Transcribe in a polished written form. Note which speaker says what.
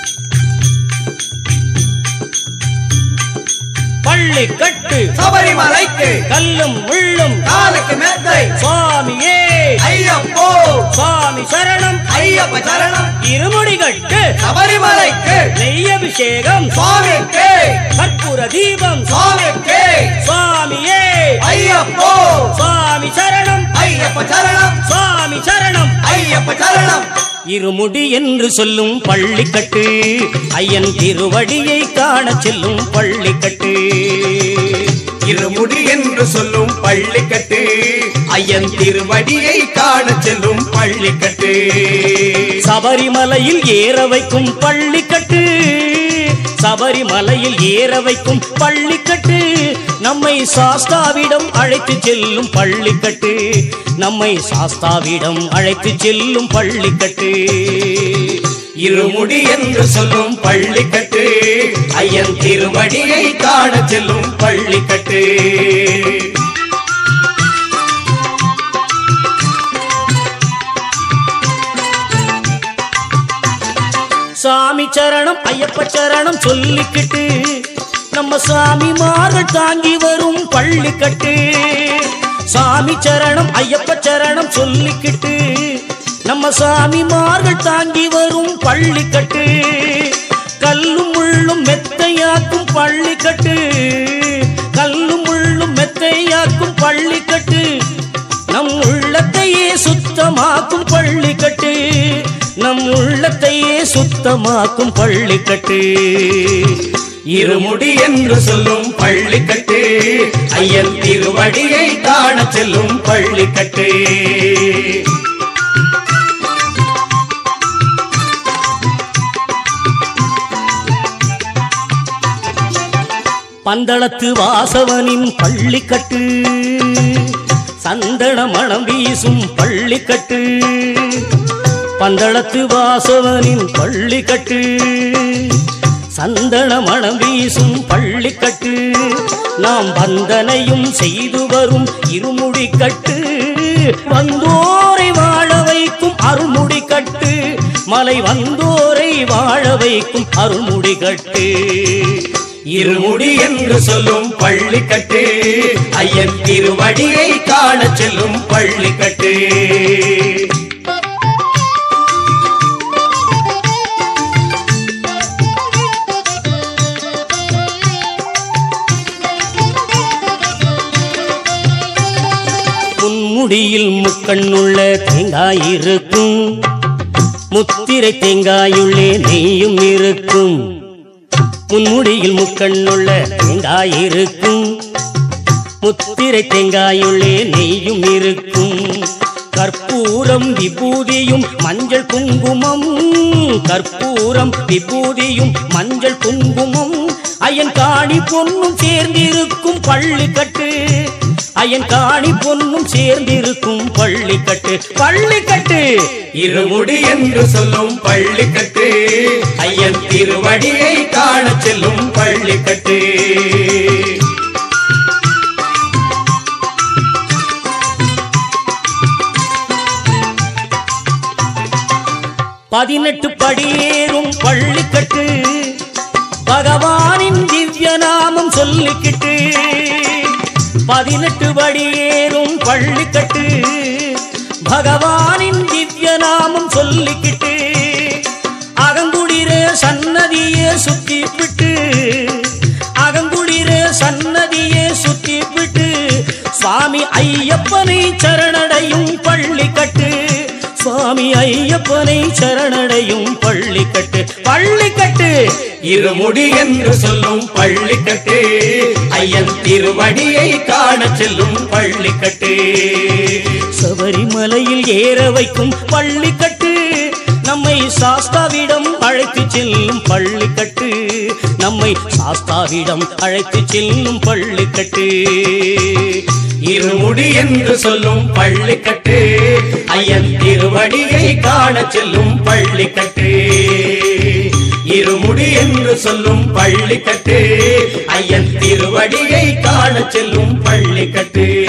Speaker 1: பள்ளிக்கட்டு
Speaker 2: சபரிமலைக்கு
Speaker 1: கல்லும் முள்ளும்
Speaker 2: காலுக்கு மெத்தை
Speaker 1: சுவாமியே
Speaker 2: ஐயப்போ
Speaker 1: சுவாமி சரணம்
Speaker 2: ஐயப்ப சரணம்
Speaker 1: இருமுடி கட்டு
Speaker 2: சபரிமலைக்கு
Speaker 1: நெய் அபிஷேகம்
Speaker 2: சுவாமிக்கு
Speaker 1: கற்பூர தீபம்
Speaker 2: சுவாமிக்கு
Speaker 1: சுவாமியே
Speaker 2: ஐயப்போ
Speaker 1: சுவாமி சரணம்
Speaker 2: ஐயப்ப சரணம்
Speaker 1: சுவாமி சரணம்
Speaker 2: ஐயப்ப சரணம்
Speaker 1: இருமுடி என்று சொல்லும் பள்ளிக்கட்டு ஐயன் திருவடியை காண செல்லும் பள்ளிக்கட்டு
Speaker 2: இருமுடி என்று சொல்லும் பள்ளிக்கட்டு ஐயன் திருவடியை காண செல்லும் பள்ளிக்கட்டு
Speaker 1: சபரிமலையில் ஏற வைக்கும் பள்ளிக்கட்டு சபரிமலையில் ஏற வைக்கும் பள்ளிக்கட்டு நம்மை சாஸ்தாவிடம் அழைத்து செல்லும் பள்ளிக்கட்டு நம்மை சாஸ்தாவிடம் அழைத்து செல்லும் பள்ளிக்கட்டு
Speaker 2: இருமுடி என்று சொல்லும் பள்ளிக்கட்டு ஐயன் திருவடியை காண செல்லும் பள்ளிக்கட்டு
Speaker 1: சாமி சரணம் ஐயப்ப சரணம் சொல்லிக்கிட்டு நம்ம சாமிமார்கள் தாங்கி வரும் பள்ளிக்கட்டு சாமி சரணம் ஐயப்ப சரணம் சொல்லிக்கிட்டு நம்ம சாமிமார்கள் தாங்கி வரும் பள்ளிக்கட்டு கல்லும் முள்ளும் மெத்தையாக்கும் பள்ளிக்கட்டு கல்லும் முள்ளும் மெத்தையாக்கும் பள்ளிக்கட்டு நம் உள்ளத்தையே சுத்தமாக்கும் பள்ளிக்கட்டு நம் உள்ளத்தையே சுத்தமாக்கும் பள்ளிக்கட்டு
Speaker 2: இருமுடி என்று சொல்லும் பள்ளிக்கட்டு ஐயன் திருவடியை காண செல்லும் பள்ளிக்கட்டு
Speaker 1: பந்தளத்து வாசவனின் பள்ளிக்கட்டு சந்தன மணம் வீசும் பள்ளிக்கட்டு பந்தளத்து வாசவனின் பள்ளிக்கட்டு சந்தன மணம் வீசும் பள்ளிக்கட்டு நாம் வந்தனையும் செய்து வரும் இருமுடிக்கட்டு வந்தோரை வாழ வைக்கும் அருள்முடிக்கட்டு மலை வந்தோரை வாழ வைக்கும் அருள்முடிக்கட்டு
Speaker 2: இருமுடி என்று சொல்லும் பள்ளிக்கட்டு ஐயன் திருவடியை காண செல்லும் பள்ளிக்கட்டு
Speaker 1: முன்முடியில் முக்கண்ணுள்ள தேங்காய் இருக்கும் முத்திரை தேங்காயுள்ளே நெய்யும் இருக்கும் முன்முடியில் முக்கண்ணுள்ள தேங்காய் இருக்கும் முத்திரை தேங்காயுள்ளே நெய்யும் இருக்கும் கற்பூரம் விபூதியும் மஞ்சள் குங்குமம் கற்பூரம் விபூதியும் மஞ்சள் குங்குமம் ஐயன் காணி பொன்னும் சேர்ந்திருக்கும் பள்ளிக்கட்டு ஐயன் காணி பொன்னும் சேர்ந்திருக்கும் பள்ளிக்கட்டு பள்ளிக்கட்டு
Speaker 2: இருமுடி என்று சொல்லும் பள்ளிக்கட்டு ஐயன் திருவடியை காண செல்லும் பள்ளிக்கட்டு
Speaker 1: பதினெட்டு படியேறும் பள்ளிக்கட்டு பகவானின் திவ்ய நாமம் சொல்லிக்கிட்டு பதினெட்டு படியேறும் பள்ளிக்கட்டு பகவானின் திவ்ய நாமம் சொல்லிக்கிட்டு அகங்குடிர சன்னதியே சுத்தி விட்டு அகங்குடிர சன்னதியே சுத்தி விட்டு சுவாமி ஐயப்பனை சரணடையும் பள்ளிக்கட்டு சுவாமி ஐயப்பனை சரணடையும் பள்ளிக்கட்டு பள்ளிக்கட்டு
Speaker 2: இருமுடி என்று சொல்லும் பள்ளிக்கட்டு ஐயன் திருவடியை காண செல்லும் பள்ளிக்கட்டு
Speaker 1: சபரிமலையில் ஏற வைக்கும் பள்ளிக்கட்டு நம்மை சாஸ்தாவிடம் அழைத்து செல்லும் பள்ளிக்கட்டு நம்மை சாஸ்தாவிடம் அழைத்து செல்லும் பள்ளிக்கட்டு
Speaker 2: இருமுடி என்று சொல்லும் பள்ளிக்கட்டு ஐயன் திருவடியை காண செல்லும் பள்ளிக்கட்டு இருமுடி என்று சொல்லும் பள்ளிக்கட்டு ஐயன் திருவடியை காண செல்லும் பள்ளிக்கட்டு